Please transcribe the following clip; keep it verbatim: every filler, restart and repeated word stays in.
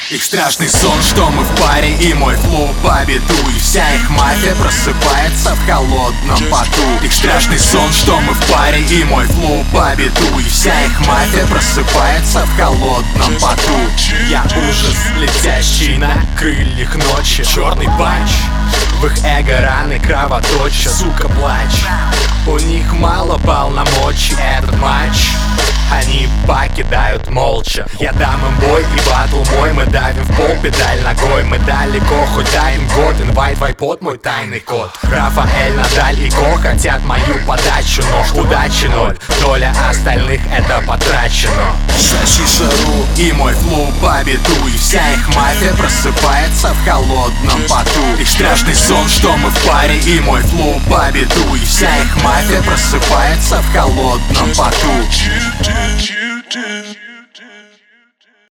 Их страшный сон, что мы в паре, и мой флоу по беду. И вся их мафия просыпается в холодном поту. Их страшный сон, что мы в паре, и мой флоу по беду. И вся их мафия просыпается в холодном поту. Я ужас, летящий на крыльях ночи. Черный панч, в их эго раны кровоточат. Сука, плачь, у них мало полномочий. Этот матч они покидают молча. Я дам им бой и батл мой. Мы давим в пол, педаль ногой. Мы далеко, хоть дай им год. Инвайт, вайпот, мой тайный код. Рафаэль, Надаль и Ко хотят мою подачу, но удачи ноль. Доля остальных это потрачено. Шашишару и мой флоу по беду. И вся их мафия просыпается в холодном поту. Их страшный сон, что мы в паре, и мой флоу по беду. И вся их мафия просыпается в холодном поту. You do, you do.